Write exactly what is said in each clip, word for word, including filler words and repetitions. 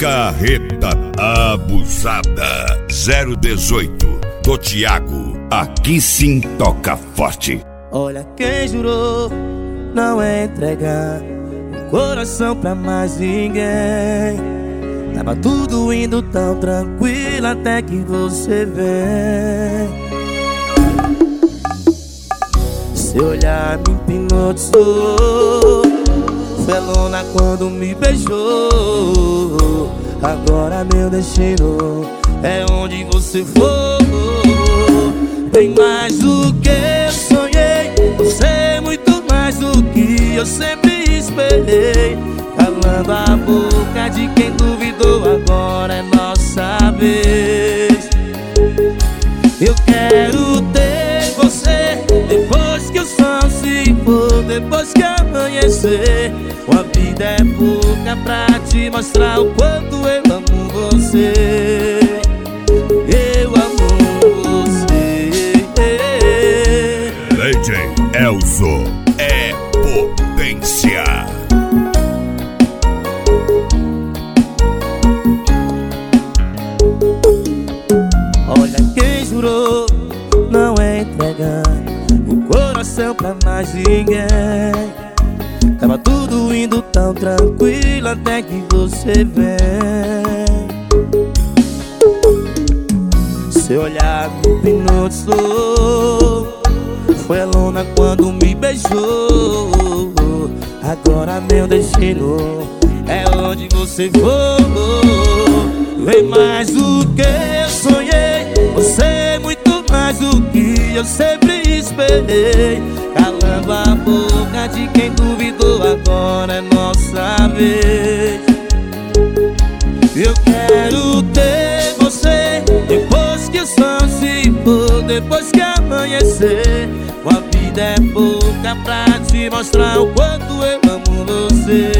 Carreta Abusada zero dezoito do Thiago. Aqui sim toca forte. Olha quem jurou não entregar o coração pra mais ninguém. Tava tudo indo tão tranquilo até que você vem. Seu olhar me hipnotizou, foi a lona quando me beijou. Agora meu destino é onde você for. Bem mais do que eu sonhei, você é muito mais do que eu sempre esperei. Calando a boca de quem duvidou, agora é nossa vez. Eu quero ter você depois que o sol se for, depois que amanhecer. Uma vida é pouca pra te mostrar o quanto eu amo você. Eu amo você. D J Elzo é potência. Olha quem jurou não entregar o coração pra mais ninguém. Tava tudo indo tão tranquilo até que você vem. Seu olhar me hipnotizou, foi a lona quando me beijou. Agora meu destino é onde você for. Vem mais do que eu sonhei, você é muito mais do que eu sempre esperei. Calando a boca de quem duvidou, agora é nossa vez. Eu quero ter você depois que o sol se for, depois que amanhecer. Uma vida é pouca pra te mostrar o quanto eu amo você.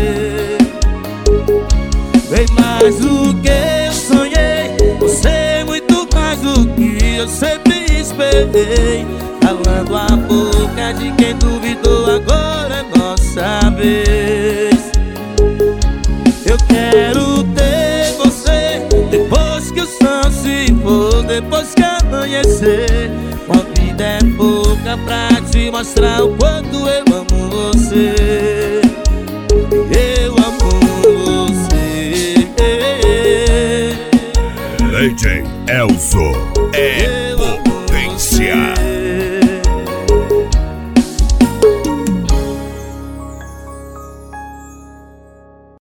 Vem mais do que eu sonhei, você é muito mais do que eu sempre esperei. Calando a boca de quem duvidou, agora é nossa vez. Eu quero ter você depois que o sol se for, depois que amanhecer. Uma vida é pouca pra te mostrar o quanto eu amo você. Eu amo você. D J Elzo